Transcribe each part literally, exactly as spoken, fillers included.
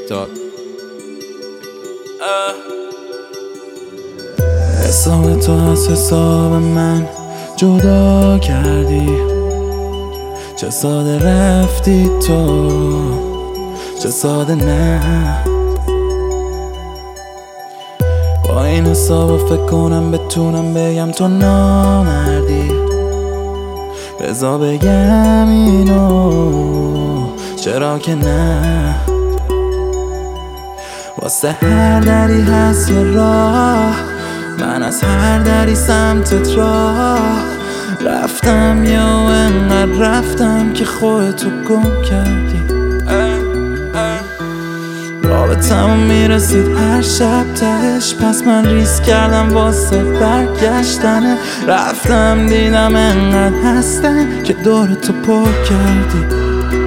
TikTok. حساب تو از حساب من جدا کردی، چه ساده رفتی تو، چه ساده نه. با این حساب فکر کنم بتونم بگم تو نامردی، بذار بگم اینو چرا که نه. واسه هر دری هست یه راه، من از هر دری سمتت راه رفتم، یا انقدر رفتم که خودتو گم کردی. رابطمون میرسید هر شب تهش، پس من ریسک کردم واسه برگشتنه. رفتم دیدم انقدر هستن که دورتو پر کردی.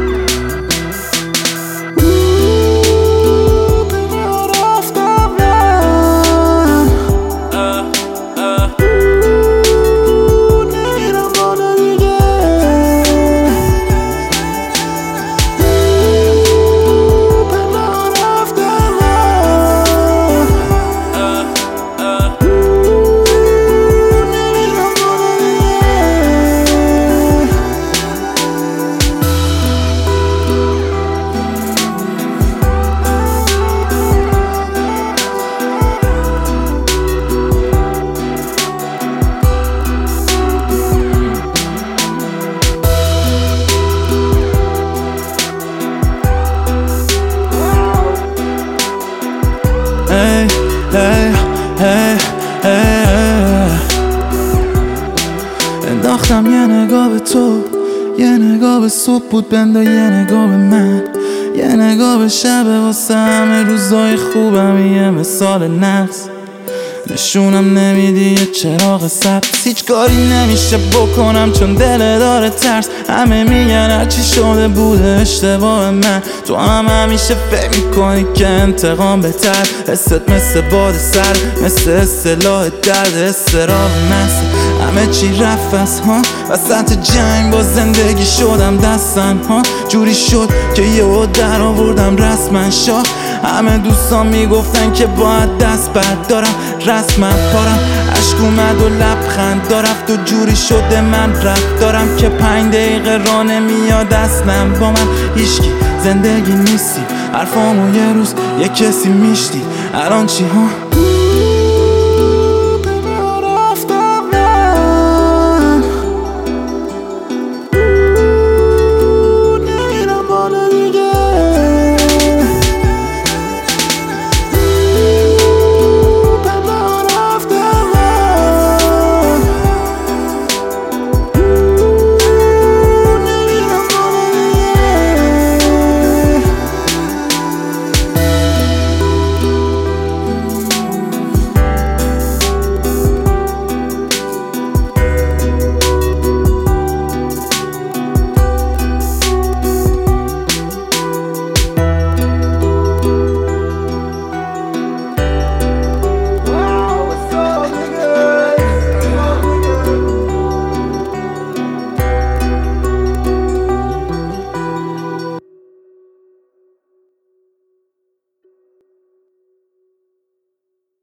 Hey, hey, hey, hey. انداختم یه نگاه به تو، یه نگاه به صبح بود بنده، یه نگاه به من، یه نگاه به شب واسه همه روزای خوبم. یه مثال نفس نشونم نمیدی یه چراغ سبز. هیچ کاری نمیشه بکنم چون دل داره ترس. همه میگن هرچی شده بوده اشتباه من، تو هم همیشه فکر میکنی که انتقام بهتر. حست مثل باد سر، مثل اصطلاح درد استراب مثل همه چی رفت از ها. وسط جنگ با زندگی شدم دستن ها، جوری شد که یهو در آوردم رسما شاه. همه دوستان میگفتن که باید دست بردارم، رسما پارم عشق اومد و لبخند دارفت و جوری شده من رفت دارم که پنج دقیقه راه نمیاد اصلا با من. هیچکی زندگی نیستی، حرفامو یه روز یه کسی میشتی، الان چی ها؟